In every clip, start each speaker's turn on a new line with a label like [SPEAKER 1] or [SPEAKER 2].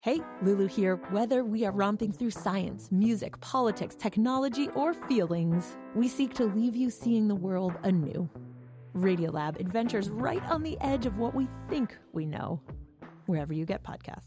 [SPEAKER 1] Hey, Lulu here. Whether we are romping through science, music, politics, technology, or feelings, we seek to leave you seeing the world anew. Radiolab adventures right on the edge of what we think we know, wherever you get podcasts.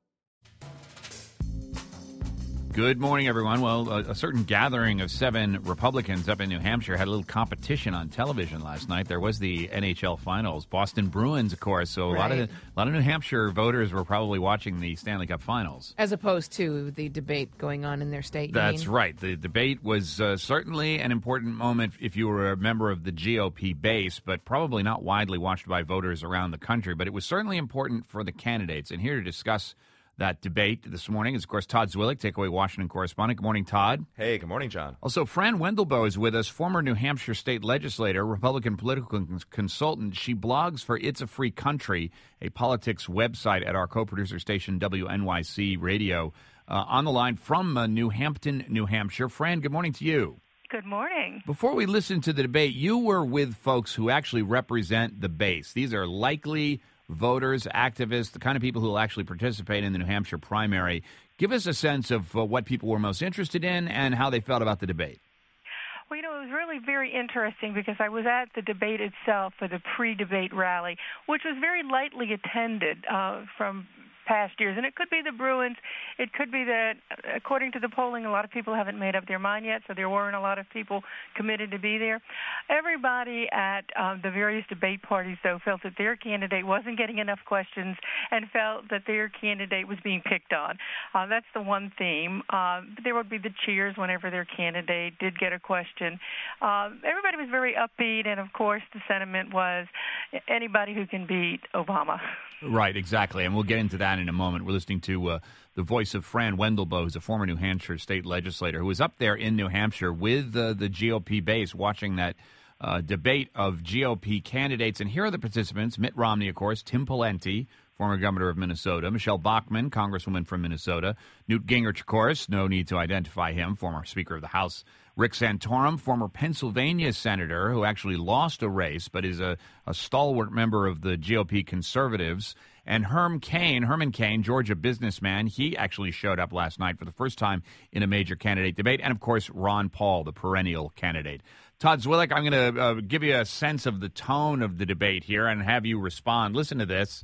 [SPEAKER 2] Good morning, everyone. Well, a certain gathering of 7 Republicans up in New Hampshire had a little competition on television last night. There was the NHL Finals, Boston Bruins, of course. So a lot of New Hampshire voters were probably watching the Stanley Cup Finals,
[SPEAKER 3] as opposed to the debate going on in their state.
[SPEAKER 2] That's right. The debate was certainly an important moment if you were a member of the GOP base, but probably not widely watched by voters around the country. But it was certainly important for the candidates. And here to discuss that debate this morning is, of course, Todd Zwillich, Takeaway Washington correspondent. Good morning, Todd.
[SPEAKER 4] Hey, good morning, John.
[SPEAKER 2] Also, Fran Wendelboe is with us, former New Hampshire state legislator, Republican political consultant. She blogs for It's a Free Country, a politics website at our co-producer station, WNYC Radio. On the line from New Hampton, New Hampshire. Fran, good morning to you.
[SPEAKER 5] Good morning.
[SPEAKER 2] Before we listen to the debate, you were with folks who actually represent the base. These are likely voters, activists, the kind of people who will actually participate in the New Hampshire primary. Give us a sense of what people were most interested in and how they felt about the debate.
[SPEAKER 5] Well, it was really very interesting because I was at the debate itself for the pre-debate rally, which was very lightly attended from past years. And it could be the Bruins. It could be that, according to the polling, a lot of people haven't made up their mind yet, so there weren't a lot of people committed to be there. Everybody at the various debate parties, though, felt that their candidate wasn't getting enough questions and felt that their candidate was being picked on. That's the one theme. There would be the cheers whenever their candidate did get a question. Everybody was very upbeat, and, of course, the sentiment was anybody who can beat Obama.
[SPEAKER 2] Right, exactly, and we'll get into that in a moment. We're listening to the voice of Fran Wendelboe, who's a former New Hampshire state legislator, who was up there in New Hampshire with the GOP base watching that debate of GOP candidates. And here are the participants. Mitt Romney, of course, Tim Pawlenty, former governor of Minnesota, Michelle Bachmann, congresswoman from Minnesota, Newt Gingrich, of course, no need to identify him, former Speaker of the House, Rick Santorum, former Pennsylvania senator who actually lost a race but is a stalwart member of the GOP conservatives, and Herman Cain, Georgia businessman. He actually showed up last night for the first time in a major candidate debate, and, of course, Ron Paul, the perennial candidate. Todd Zwillich, I'm going to give you a sense of the tone of the debate here and have you respond. Listen to this.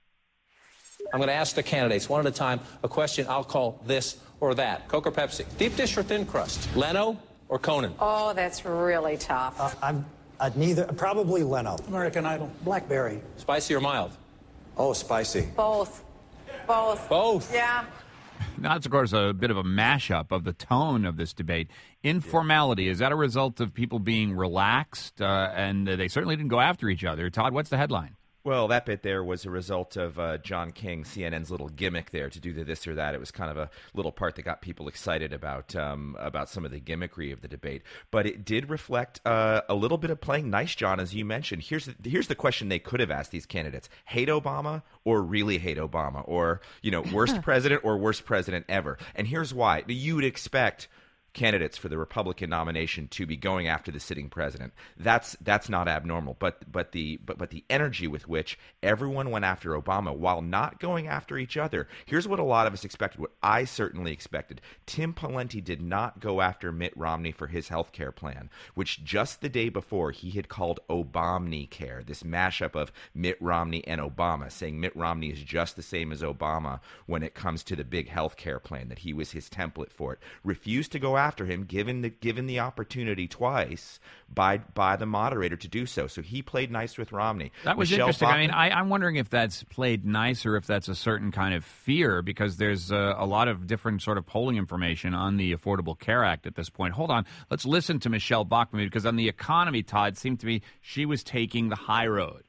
[SPEAKER 6] I'm going to ask the candidates one at a time a question I'll call this or that. Coke or Pepsi? Deep dish or thin crust? Leno or Conan?
[SPEAKER 7] Oh, that's really tough.
[SPEAKER 8] I'm neither. Probably Leno.
[SPEAKER 9] American Idol. Blackberry.
[SPEAKER 6] Spicy or mild?
[SPEAKER 8] Oh, spicy.
[SPEAKER 7] Both.
[SPEAKER 6] Both?
[SPEAKER 7] Yeah.
[SPEAKER 2] Now, it's, of course, a bit of a mashup of the tone of this debate. Informality, is that a result of people being relaxed? And they certainly didn't go after each other. Todd, what's the headline?
[SPEAKER 4] Well, that bit there was a result of John King, CNN's little gimmick there to do the this or that. It was kind of a little part that got people excited about some of the gimmickry of the debate. But it did reflect a little bit of playing nice, John, as you mentioned. Here's the question they could have asked these candidates: hate Obama or really hate Obama, or worst president or worst president ever? And here's why: you would expect candidates for the Republican nomination to be going after the sitting president. That's not abnormal. But the energy with which everyone went after Obama while not going after each other. Here's what a lot of us expected, what I certainly expected. Tim Pawlenty did not go after Mitt Romney for his health care plan, which just the day before he had called Obamnicare, this mashup of Mitt Romney and Obama, saying Mitt Romney is just the same as Obama when it comes to the big health care plan, that he was his template for it. Refused to go after him, given the opportunity twice by the moderator to do so. So he played nice with Romney.
[SPEAKER 2] That was interesting. I mean, I'm wondering if that's played nice or if that's a certain kind of fear, because there's a lot of different sort of polling information on the Affordable Care Act at this point. Hold on. Let's listen to Michelle Bachmann, because on the economy, Todd, it seemed to me she was taking the high road.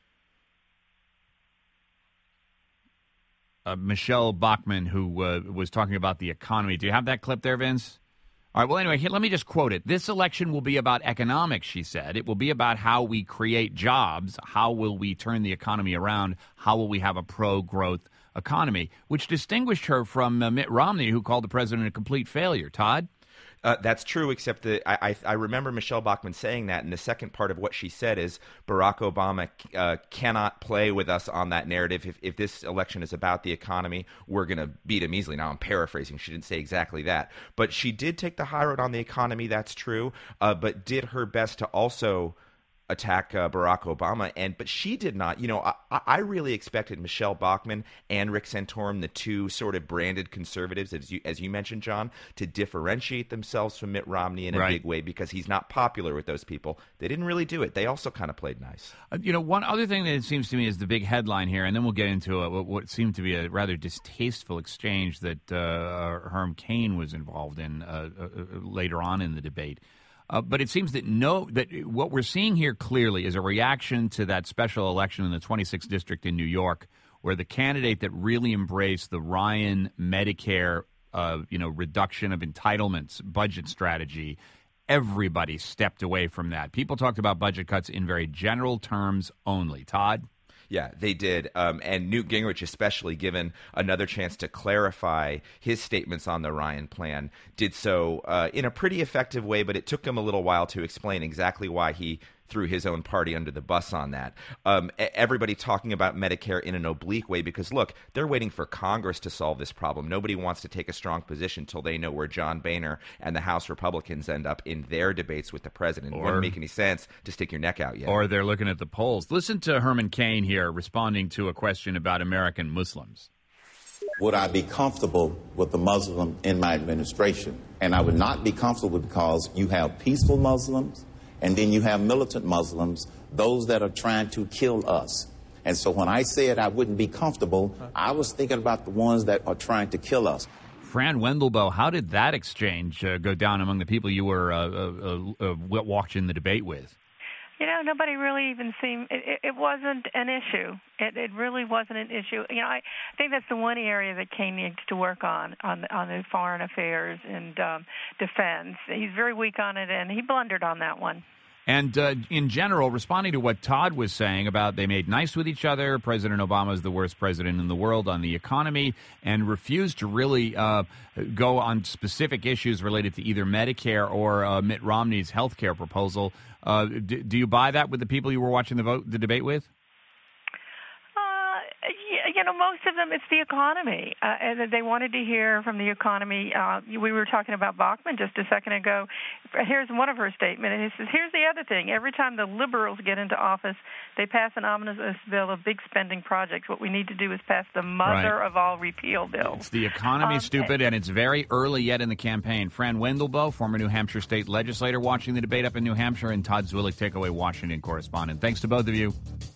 [SPEAKER 2] Michelle Bachmann, who was talking about the economy. Do you have that clip there, Vince? All right, well, anyway, let me just quote it. This election will be about economics, she said. It will be about how we create jobs. How will we turn the economy around? How will we have a pro-growth economy? Which distinguished her from Mitt Romney, who called the president a complete failure. Todd?
[SPEAKER 4] That's true, except that I remember Michelle Bachmann saying that, and the second part of what she said is Barack Obama cannot play with us on that narrative. If this election is about the economy, we're going to beat him easily. Now, I'm paraphrasing. She didn't say exactly that. But she did take the high road on the economy, that's true, but did her best to also attack Barack Obama, but she did not. I really expected Michelle Bachmann and Rick Santorum, the two sort of branded conservatives, as you mentioned, John, to differentiate themselves from Mitt Romney in a big way because he's not popular with those people. They didn't really do it. They also kind of played nice.
[SPEAKER 2] One other thing that it seems to me is the big headline here, and then we'll get into what seemed to be a rather distasteful exchange that Herm Cain was involved in later on in the debate. But it seems that what we're seeing here clearly is a reaction to that special election in the 26th district in New York, where the candidate that really embraced the Ryan Medicare, reduction of entitlements budget strategy, everybody stepped away from that. People talked about budget cuts in very general terms only. Todd?
[SPEAKER 4] Yeah, they did. And Newt Gingrich, especially, given another chance to clarify his statements on the Ryan plan, did so in a pretty effective way, but it took him a little while to explain exactly why he threw his own party under the bus on that. Everybody talking about Medicare in an oblique way because, look, they're waiting for Congress to solve this problem. Nobody wants to take a strong position until they know where John Boehner and the House Republicans end up in their debates with the president. It wouldn't make any sense to stick your neck out yet.
[SPEAKER 2] Or they're looking at the polls. Listen to Herman Cain here responding to a question about American Muslims.
[SPEAKER 9] Would I be comfortable with a Muslim in my administration? And I would not be comfortable because you have peaceful Muslims, and then you have militant Muslims, those that are trying to kill us. And so when I said I wouldn't be comfortable, I was thinking about the ones that are trying to kill us.
[SPEAKER 2] Fran Wendelboe, how did that exchange go down among the people you were watching the debate with?
[SPEAKER 5] Nobody really even seemed. It wasn't an issue. It really wasn't an issue. I think that's the one area that Cain needs to work on the foreign affairs and defense. He's very weak on it, and he blundered on that one.
[SPEAKER 2] And in general, responding to what Todd was saying about they made nice with each other, President Obama is the worst president in the world on the economy, and refused to really go on specific issues related to either Medicare or Mitt Romney's health care proposal. Do you buy that with the people you were watching the debate with?
[SPEAKER 5] Most of them, it's the economy. And they wanted to hear from the economy. We were talking about Bachmann just a second ago. Here's one of her statements. And he says, here's the other thing. Every time the liberals get into office, they pass an omnibus bill of big spending projects. What we need to do is pass the mother of all repeal bills.
[SPEAKER 2] It's the economy, stupid, and it's very early yet in the campaign. Fran Wendelboe, former New Hampshire state legislator, watching the debate up in New Hampshire, and Todd Zwillich, Takeaway Washington correspondent. Thanks to both of you.